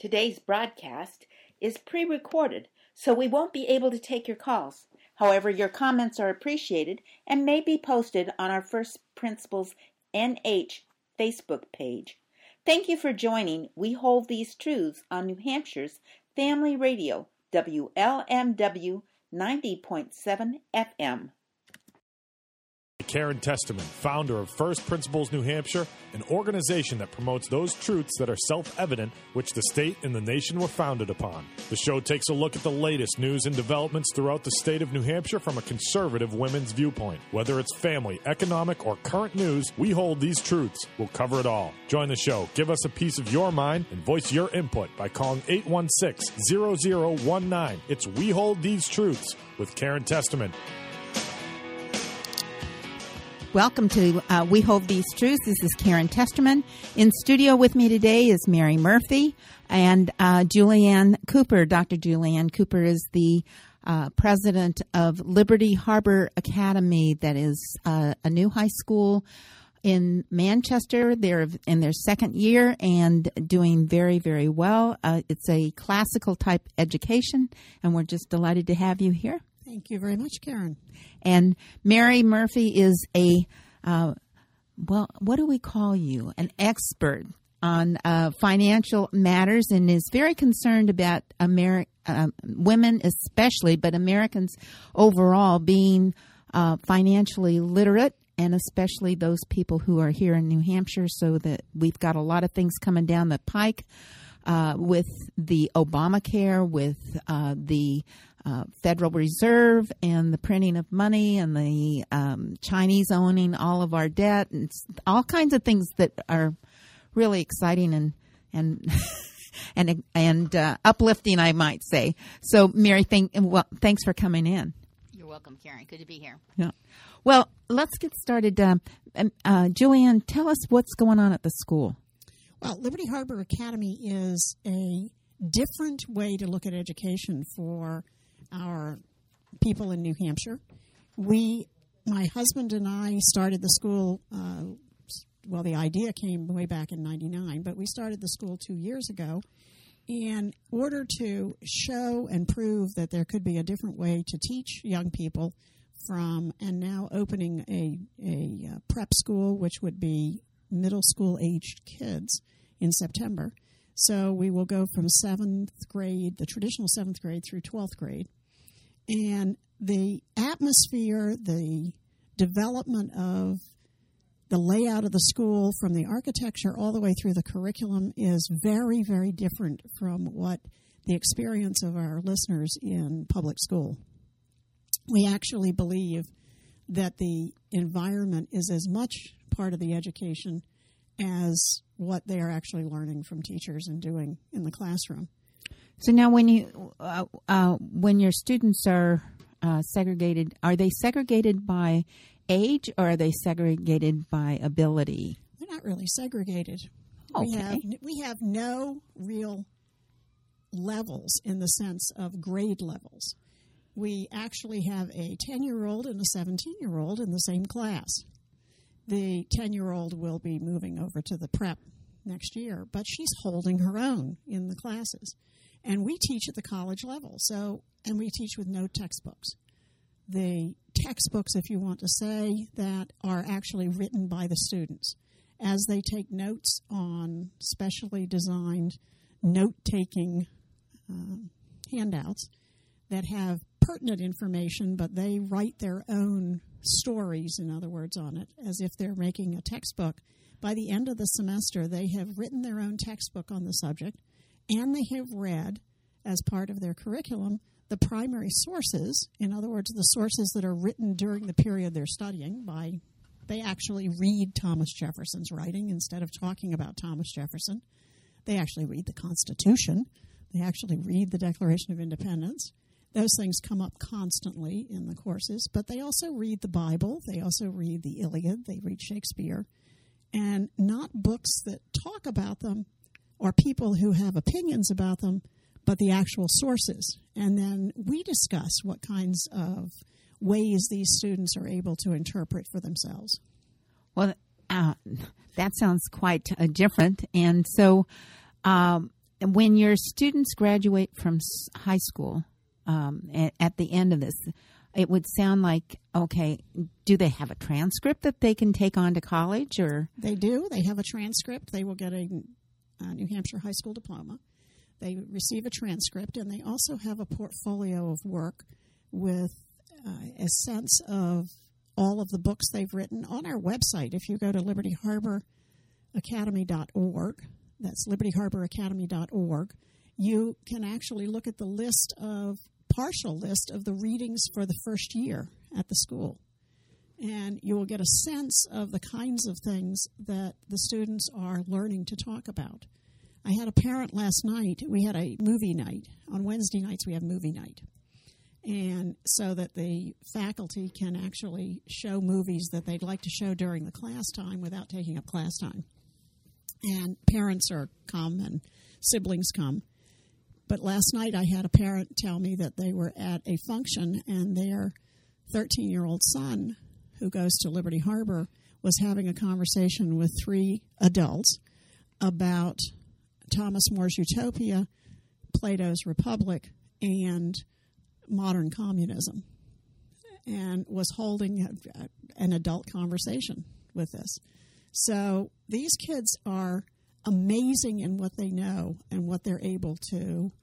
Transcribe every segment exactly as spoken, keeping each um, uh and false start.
Today's broadcast is pre-recorded, so we won't be able to take your calls. However, your comments are appreciated and may be posted on our First Principles N H Facebook page. Thank you for joining We Hold These Truths on New Hampshire's Family Radio, W L M W ninety point seven F M. Karen Testament, founder of First Principles New Hampshire, an organization that promotes those truths that are self-evident, which the state and the nation were founded upon. The show takes a look at the latest news and developments throughout the state of New Hampshire from a conservative women's viewpoint. Whether it's family, economic, or current news, we hold these truths. We'll cover it all. Join the show. Give us a piece of your mind and voice your input by calling eight one six, zero zero one nine. It's We Hold These Truths with Karen Testament. Welcome to uh, We Hold These Truths. This is Karen Testament. In studio with me today is Mary Murphy and uh, Julianne Cooper. Doctor Julianne Cooper is the uh, president of Liberty Harbor Academy. That is uh, a new high school in Manchester. They're in their second year and doing very, very well. Uh, it's a classical type education, and we're just delighted to have you here. Thank you very much, Karen. And Mary Murphy is a, uh, well, what do we call you? An expert on uh, financial matters and is very concerned about Ameri- uh, women especially, but Americans overall being uh, financially literate, and especially those people who are here in New Hampshire, so that we've got a lot of things coming down the pike uh, with the Obamacare, with uh, the Uh, Federal Reserve and the printing of money and the um, Chinese owning all of our debt and all kinds of things that are really exciting and and and and uh, uplifting, I might say. So, Mary, thank well, thanks for coming in. You're welcome, Karen. Good to be here. Yeah. Well, let's get started. Uh, uh, Julianne, tell us what's going on at the school. Well, Liberty Harbor Academy is a different way to look at education for our people in New Hampshire. We, my husband and I started the school, uh, well, the idea came way back in ninety-nine, but we started the school two years ago in order to show and prove that there could be a different way to teach young people from, and now opening a, a uh, prep school, which would be middle school aged kids in September. So we will go from seventh grade, the traditional seventh grade, through twelfth grade. And the atmosphere, the development of the layout of the school, from the architecture all the way through the curriculum, is very, very different from what the experience of our listeners in public school. We actually believe that the environment is as much part of the education as what they are actually learning from teachers and doing in the classroom. So now, when you uh, uh, when your students are uh, segregated, are they segregated by age or are they segregated by ability? They're not really segregated. Okay. We have we have no real levels in the sense of grade levels. We actually have a ten-year-old and a seventeen-year-old in the same class. The ten-year-old will be moving over to the prep next year, but she's holding her own in the classes. And we teach at the college level, so and we teach with no textbooks. The textbooks, if you want to say, that are actually written by the students as they take notes on specially designed note-taking um, handouts that have pertinent information, but they write their own stories, in other words, on it, as if they're making a textbook. By the end of the semester, they have written their own textbook on the subject, and they have read, as part of their curriculum, the primary sources, in other words, the sources that are written during the period they're studying. By they actually read Thomas Jefferson's writing instead of talking about Thomas Jefferson. They actually read the Constitution. They actually read the Declaration of Independence. Those things come up constantly in the courses, but they also read the Bible. They also read the Iliad. They read Shakespeare. And not books that talk about them or people who have opinions about them, but the actual sources. And then we discuss what kinds of ways these students are able to interpret for themselves. Well, uh, that sounds quite uh, different. And so um, when your students graduate from s- high school, um, at, at the end of this, it would sound like, okay, do they have a transcript that they can take on to college? Or They do. They have a transcript. They will get a, a New Hampshire high school diploma. They receive a transcript, and they also have a portfolio of work with uh, a sense of all of the books they've written on our website. If you go to liberty harbor academy dot org, that's liberty harbor academy dot org, you can actually look at the list of, partial list of the readings for the first year at the school. And you will get a sense of the kinds of things that the students are learning to talk about. I had a parent last night. We had a movie night. On Wednesday nights, we have movie night. And so that the faculty can actually show movies that they'd like to show during the class time without taking up class time. And parents are come and siblings come. But last night I had a parent tell me that they were at a function and their thirteen-year-old son, who goes to Liberty Harbor, was having a conversation with three adults about Thomas More's Utopia, Plato's Republic, and modern communism, and was holding a, a, an adult conversation with this. So these kids are amazing in what they know and what they're able to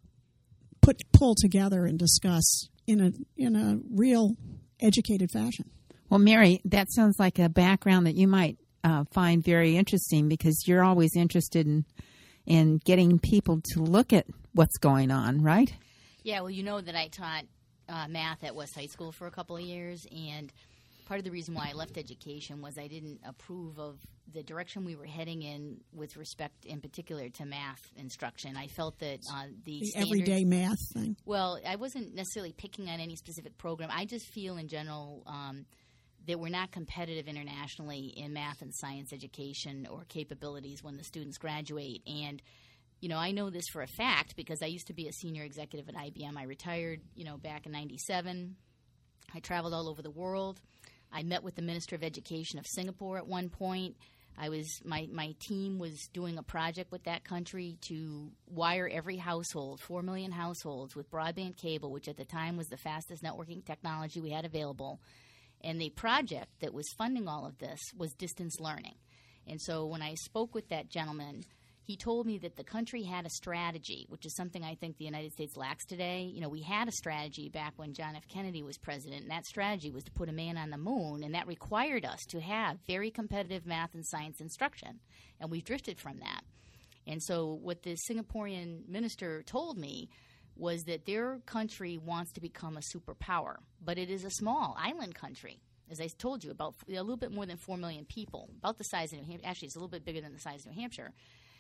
put pull together and discuss in a in a real educated fashion. Well, Mary, that sounds like a background that you might uh, find very interesting, because you're always interested in in getting people to look at what's going on, right? Yeah, well, you know that I taught uh, math at West High School for a couple of years, and part of the reason why I left education was I didn't approve of the direction we were heading in with respect, in particular, to math instruction. I felt that uh, the, The standards, everyday math thing. Well, I wasn't necessarily picking on any specific program. I just feel in general um, that we're not competitive internationally in math and science education or capabilities when the students graduate. And, you know, I know this for a fact because I used to be a senior executive at I B M. I retired, you know, back in ninety-seven. I traveled all over the world. I met with the Minister of Education of Singapore at one point. I was my, my team was doing a project with that country to wire every household, four million households, with broadband cable, which at the time was the fastest networking technology we had available. And the project that was funding all of this was distance learning. And so when I spoke with that gentleman, he told me that the country had a strategy, which is something I think the United States lacks today. You know, we had a strategy back when John F. Kennedy was president, and that strategy was to put a man on the moon, and that required us to have very competitive math and science instruction, and we've drifted from that. And so what the Singaporean minister told me was that their country wants to become a superpower, but it is a small island country. As I told you, about a little bit more than four million people, about the size of New Hampshire. Actually, it's a little bit bigger than the size of New Hampshire.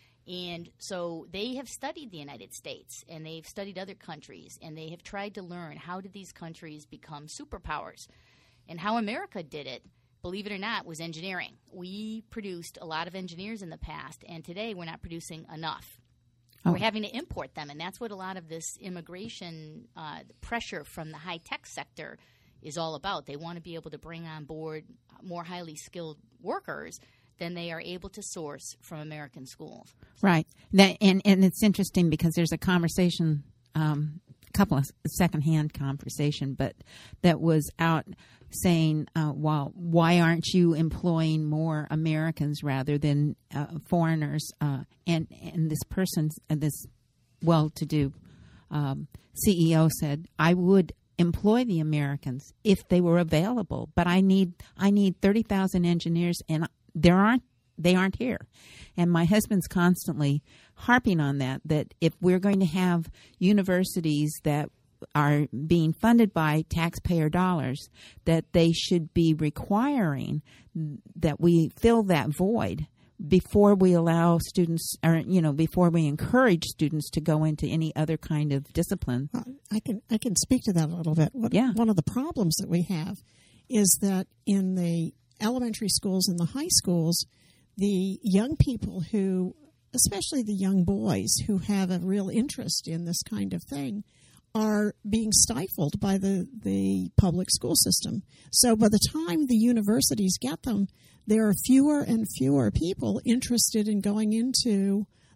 And so they have studied the United States, and they've studied other countries, and they have tried to learn how did these countries become superpowers. And how America did it, believe it or not, was engineering. We produced a lot of engineers in the past, and today we're not producing enough. Oh. We're having to import them, and that's what a lot of this immigration uh, pressure from the high-tech sector is all about. They want to be able to bring on board more highly skilled workers than they are able to source from American schools. Right. That, and, and it's interesting because there's a conversation, um, a couple of secondhand conversation, but that was out saying, uh, well, why aren't you employing more Americans rather than uh, foreigners? Uh, and, and this person, uh, this well-to-do um, C E O said, I would employ the Americans if they were available, but I need I need thirty thousand engineers, and there aren't they aren't here. And my husband's constantly harping on that, that if we're going to have universities that are being funded by taxpayer dollars, that they should be requiring that we fill that void before we allow students, or, you know, before we encourage students to go into any other kind of discipline. Well, I can I can speak to that a little bit. What, yeah. One of the problems that we have is that in the elementary schools and the high schools, the young people who, especially the young boys who have a real interest in this kind of thing, are being stifled by the, the public school system. So by the time the universities get them, there are fewer and fewer people interested in going into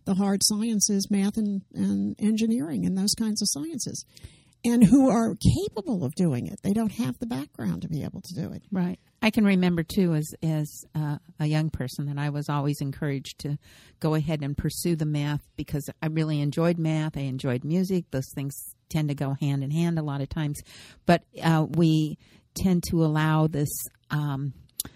the hard sciences, math and, and engineering and those kinds of sciences, and who are capable of doing it. They don't have the background to be able to do it. Right. I can remember, too, as as uh, a young person, that I was always encouraged to go ahead and pursue the math because I really enjoyed math. I enjoyed music. Those things tend to go hand in hand a lot of times. But uh, we tend to allow this um,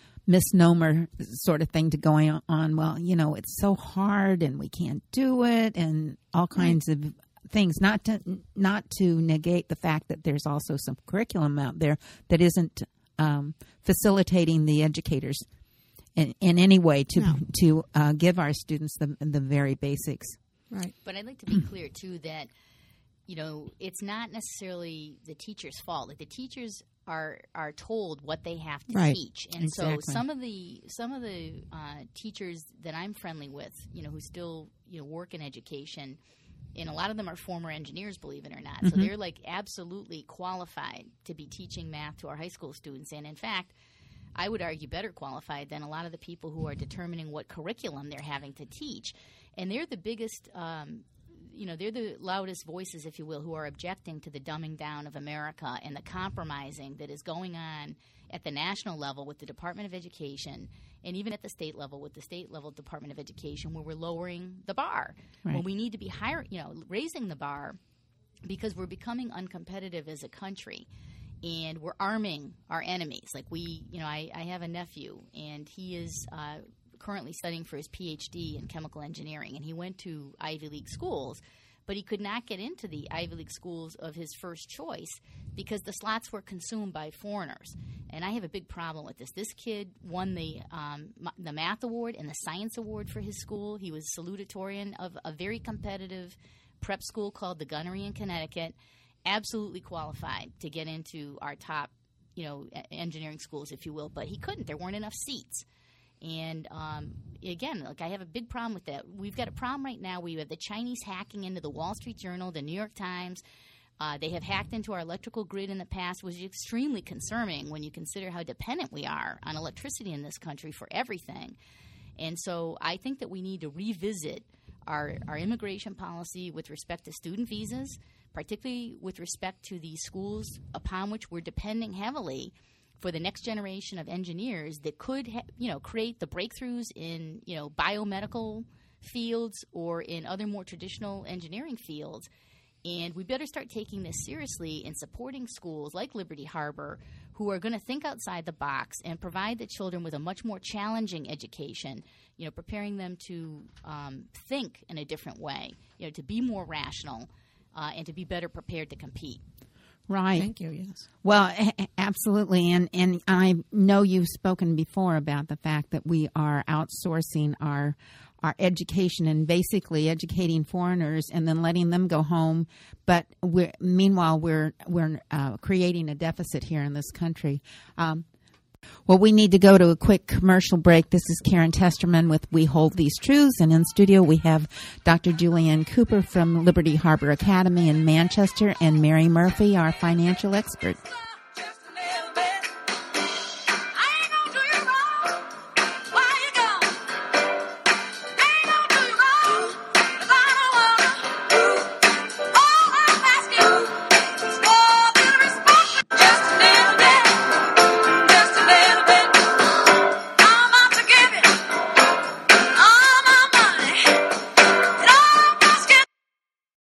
misnomer sort of thing to go on. Well, you know, it's so hard and we can't do it and all kinds right. of things. Not to, not to negate the fact that there's also some curriculum out there that isn't Um, facilitating the educators in, in any way to no. to uh, give our students the the very basics. Right. But I'd like to be clear too that, you know, it's not necessarily the teacher's fault. Like the teachers are are told what they have to right. teach, and exactly. so some of the some of the uh, teachers that I'm friendly with, you know, who still you know work in education. And a lot of them are former engineers, believe it or not. Mm-hmm. So they're like absolutely qualified to be teaching math to our high school students. And in fact, I would argue better qualified than a lot of the people who are determining what curriculum they're having to teach. And they're the biggest, um, you know, they're the loudest voices, if you will, who are objecting to the dumbing down of America and the compromising that is going on at the national level with the Department of Education and even at the state level with the state level Department of Education, where we're lowering the bar. Right. When we need to be higher, you know, raising the bar because we're becoming uncompetitive as a country and we're arming our enemies. Like we, you know, I, I have a nephew and he is uh, currently studying for his P H D in chemical engineering, and he went to Ivy League schools, but he could not get into the Ivy League schools of his first choice because the slots were consumed by foreigners. And I have a big problem with this. This kid won the um, the math award and the science award for his school. He was salutatorian of a very competitive prep school called the Gunnery in Connecticut, absolutely qualified to get into our top, you know, engineering schools, if you will. But he couldn't. There weren't enough seats. And, um, again, like I have a big problem with that. We've got a problem right now where you have the Chinese hacking into the Wall Street Journal, the New York Times. Uh, they have hacked into our electrical grid in the past, which is extremely concerning when you consider how dependent we are on electricity in this country for everything. And so I think that we need to revisit our, our immigration policy with respect to student visas, particularly with respect to the schools upon which we're depending heavily for the next generation of engineers that could, ha- you know, create the breakthroughs in, you know, biomedical fields or in other more traditional engineering fields. And we better start taking this seriously and supporting schools like Liberty Harbor who are going to think outside the box and provide the children with a much more challenging education, you know, preparing them to um, think in a different way, you know, to be more rational uh, and to be better prepared to compete. Right. Thank you, yes. Well, absolutely. And and I know you've spoken before about the fact that we are outsourcing our our education and basically educating foreigners and then letting them go home. But we're, meanwhile, we're we're uh, creating a deficit here in this country. Um, well, we need to go to a quick commercial break. This is Karen Testerman with We Hold These Truths. And in studio, we have Doctor Julianne Cooper from Liberty Harbor Academy in Manchester and Mary Murphy, our financial expert.